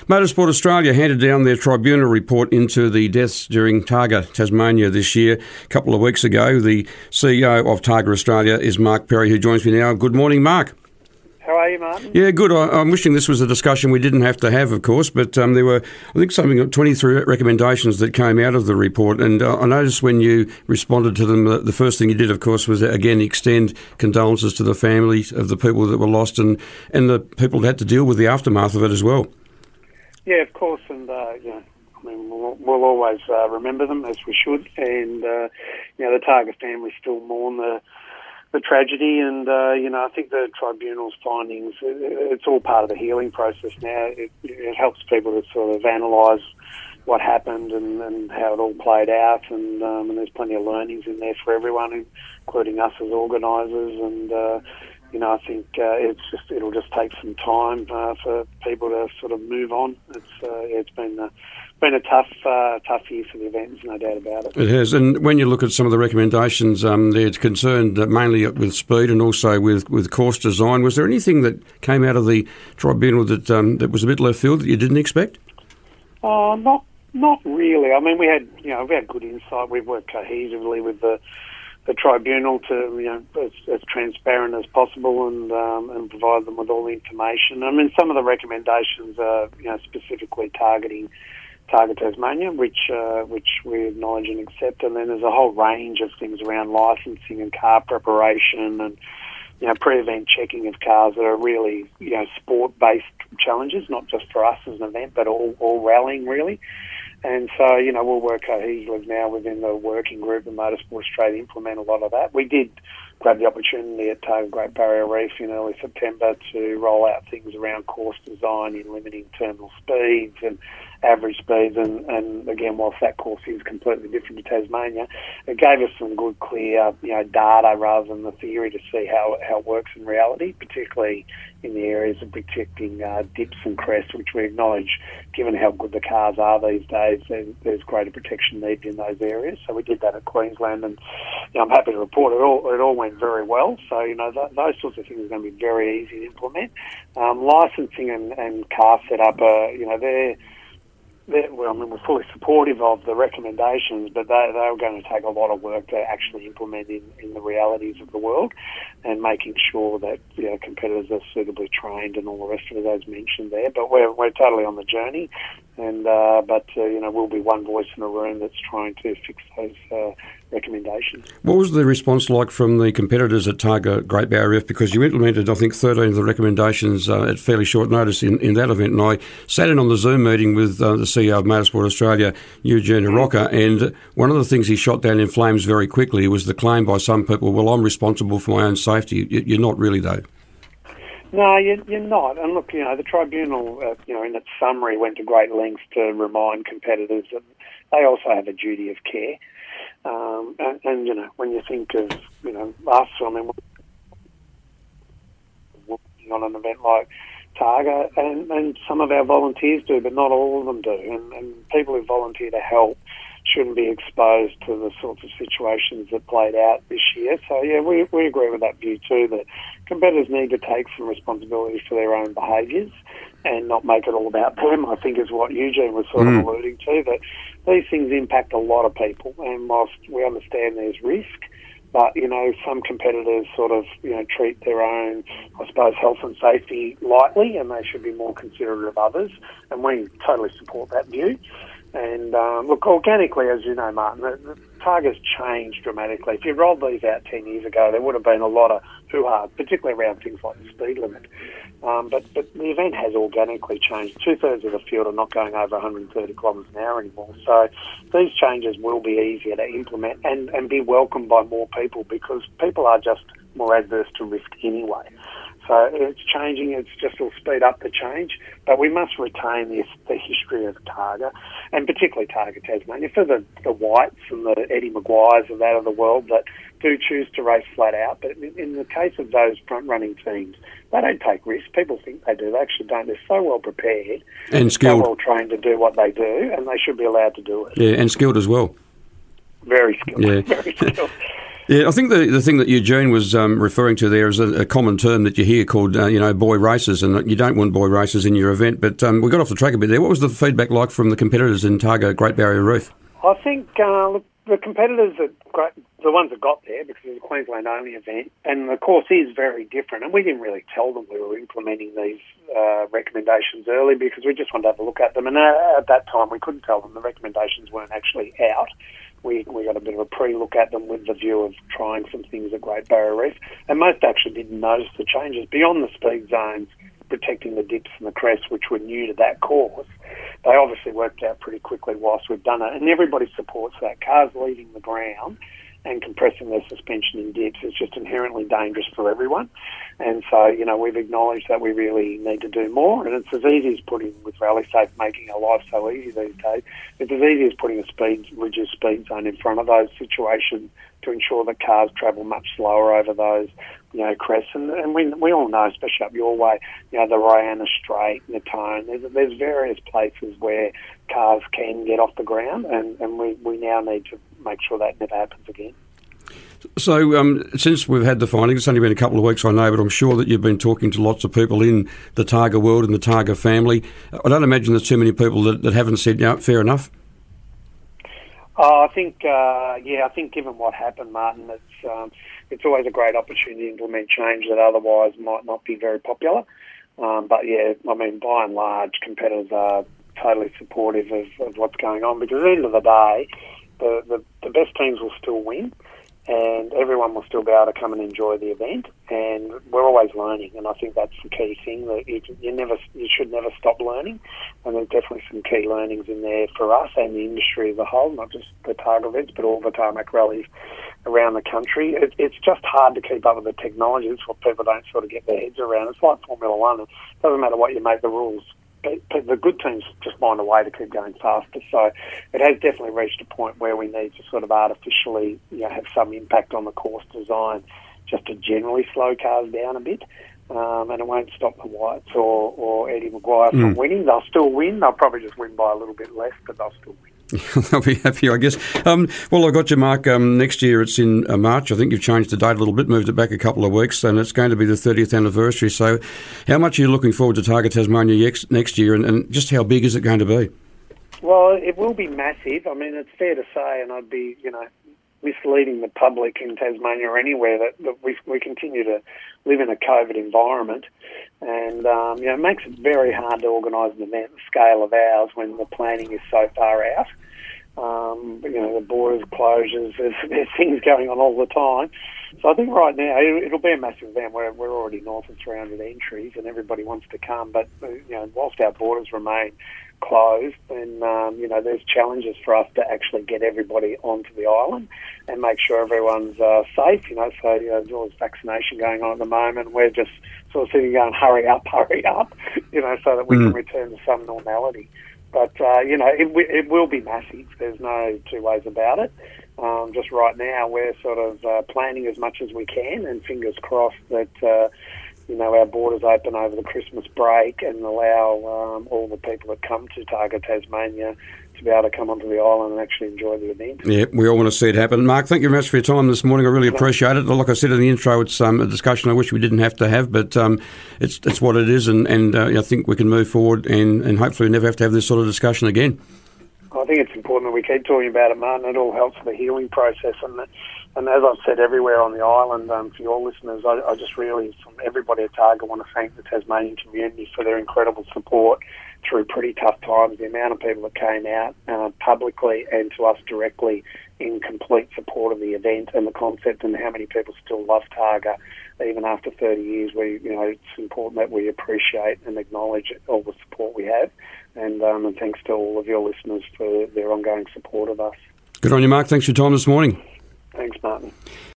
Motorsport Australia handed down their tribunal report into the deaths during Targa, Tasmania this year. A couple of weeks ago, the CEO of Targa Australia is Mark Perry, who joins me now. Good morning, Mark. How are you, Martin? Yeah, good. I'm wishing this was a discussion we didn't have to have, of course, but there were, I think, something like 23 recommendations that came out of the report, and I noticed when you responded to them, the first thing you did, of course, was, again, extend condolences to the families of the people that were lost and the people that had to deal with the aftermath of it as well. Yeah, of course, and we'll always remember them, as we should, and the Targa family still mourn the tragedy, and I think the tribunal's findings, it's all part of the healing process now. It helps people to sort of analyse what happened and how it all played out, and there's plenty of learnings in there for everyone, including us as organisers, and I think it'll just take some time for people to sort of move on. It's been a tough year for the event, there's no doubt about it. It has, and when you look at some of the recommendations, they're concerned mainly with speed and also with course design. Was there anything that came out of the tribunal that was a bit left field that you didn't expect? Not really. I mean, we had good insight. We've worked cohesively with the tribunal to as transparent as possible and provide them with all the information. I mean, some of the recommendations are specifically targeting Targa Tasmania, which we acknowledge and accept, and then there's a whole range of things around licensing and car preparation and pre-event checking of cars that are really sport-based challenges, not just for us as an event, but all rallying really. And so, we'll work cohesively now within the working group of Motorsport Australia to implement a lot of that. We did grab the opportunity at Targa Great Barrier Reef in early September to roll out things around course design in limiting terminal speeds and average speeds, and again, whilst that course is completely different to Tasmania, it gave us some good, clear, data rather than the theory to see how it works in reality, particularly in the areas of protecting dips and crests, which we acknowledge, given how good the cars are these days, there's greater protection needed in those areas. So we did that at Queensland, and I'm happy to report it all went very well. So those sorts of things are going to be very easy to implement. Licensing and car setup, we're fully supportive of the recommendations, but they are going to take a lot of work to actually implement in the realities of the world, and making sure that competitors are suitably trained and all the rest of it as mentioned there. But we're totally on the journey, and we'll be one voice in a room that's trying to fix those recommendations. What was the response like from the competitors at Targa Great Barrier Reef? Because you implemented, I think, 13 of the recommendations at fairly short notice in that event, and I sat in on the Zoom meeting with the CEO of Motorsport Australia, Eugene Roca, and one of the things he shot down in flames very quickly was the claim by some people, well, I'm responsible for my own safety. You're not really, though. No, you're not. And look, the tribunal, in its summary, went to great lengths to remind competitors that they also have a duty of care. And when you think of, us, working on an event like Targa, and some of our volunteers do, but not all of them do. And people who volunteer to help shouldn't be exposed to the sorts of situations that played out this year. So, we agree with that view too, that competitors need to take some responsibility for their own behaviours and not make it all about them, I think is what Eugene was sort of alluding to, that these things impact a lot of people, and whilst we understand there's risk, but, some competitors sort of, treat their own, I suppose, health and safety lightly, and they should be more considerate of others, and we totally support that view. And look, organically, as you know, Martin, the Targa's changed dramatically. If you rolled these out 10 years ago, there would have been a lot of hoo-ha, particularly around things like the speed limit. But the event has organically changed. 2/3 of the field are not going over 130 kilometres an hour anymore. So these changes will be easier to implement and be welcomed by more people, because people are just more adverse to risk anyway. So it's changing. It's just will speed up the change, but we must retain the history of Targa, and particularly Targa Tasmania, for the Whites and the Eddie Maguires of that of the world that do choose to race flat out. But in the case of those front-running teams, they don't take risks. People think they do. They actually don't. They're so well prepared and skilled, so well trained to do what they do, and they should be allowed to do it. Yeah, and skilled as well. Very skilled. Yeah. Very skilled. Yeah, I think the thing that Eugene was referring to there is a common term that you hear called, boy races, and you don't want boy races in your event. But we got off the track a bit there. What was the feedback like from the competitors in Targa Great Barrier Reef? I think the competitors the ones that got there, because it's a Queensland-only event, and the course is very different, and we didn't really tell them we were implementing these recommendations early because we just wanted to have a look at them, and at that time we couldn't tell them the recommendations weren't actually out. We got a bit of a pre-look at them with the view of trying some things at Great Barrier Reef, and most actually didn't notice the changes beyond the speed zones, protecting the dips and the crests, which were new to that course. They obviously worked out pretty quickly whilst we've done it, and everybody supports that. Cars leaving the ground and compressing their suspension in dips is just inherently dangerous for everyone. And so, we've acknowledged that we really need to do more, and it's as easy as putting, with Rally Safe making our life so easy these days, it's as easy as putting a reduced speed zone in front of those situations to ensure that cars travel much slower over those, crests. And we all know, especially up your way, the Rihanna Strait, Natone, there's various places where cars can get off the ground, and we now need to make sure that never happens again. So since we've had the findings, it's only been a couple of weeks, I know, but I'm sure that you've been talking to lots of people in the Targa world and the Targa family. I don't imagine there's too many people that haven't said, fair enough. I think given what happened, Martin, it's always a great opportunity to implement change that otherwise might not be very popular. But by and large, competitors are totally supportive of what's going on, because at the end of the day, the best teams will still win, and everyone will still be able to come and enjoy the event. And we're always learning, and I think that's the key thing, that you should never stop learning. And there's definitely some key learnings in there for us and the industry as a whole, not just the Targa events, but all the tarmac rallies around the country. It's just hard to keep up with the technology. It's what people don't sort of get their heads around. It's like Formula One. It doesn't matter what you make the rules. The good teams just find a way to keep going faster. So it has definitely reached a point where we need to sort of artificially have some impact on the course design just to generally slow cars down a bit. And it won't stop the Whites or Eddie Maguire from winning. They'll still win. They'll probably just win by a little bit less, but they'll still win. They'll be happy, I guess. Well, I got you, Mark. Next year it's in March. I think you've changed the date a little bit, moved it back a couple of weeks, and it's going to be the 30th anniversary. So how much are you looking forward to Targa Tasmania next year, and just how big is it going to be? Well, it will be massive. I mean, it's fair to say, and I'd be, misleading the public in Tasmania or anywhere, that we continue to live in a COVID environment, and it makes it very hard to organise an event the scale of ours when the planning is so far out. The borders closures, there's things going on all the time. So I think right now it'll be a massive event. We're already north of 300 entries, and everybody wants to come. But whilst our borders remain closed, then there's challenges for us to actually get everybody onto the island and make sure everyone's safe. So there's all this vaccination going on at the moment. We're just sort of sitting going, hurry up, so that we can return to some normality. But it will be massive. There's no two ways about it. Just right now, we're sort of planning as much as we can, and fingers crossed that our borders open over the Christmas break and allow all the people that come to Targa Tasmania to be able to come onto the island and actually enjoy the event. Yeah, we all want to see it happen. Mark, thank you very much for your time this morning. I really appreciate it. Like I said in the intro, it's a discussion I wish we didn't have to have, but it's what it is, and I think we can move forward and hopefully never have to have this sort of discussion again. I think it's important that we keep talking about it, Martin. It all helps the healing process. And as I've said everywhere on the island, for your listeners, I just really, from everybody at Targa, want to thank the Tasmanian community for their incredible support through pretty tough times. The amount of people that came out publicly and to us directly in complete support of the event and the concept, and how many people still love Targa even after 30 years. It's important that we appreciate and acknowledge all the support we have. And thanks to all of your listeners for their ongoing support of us. Good on you, Mark. Thanks for your time this morning. Thanks, Martin.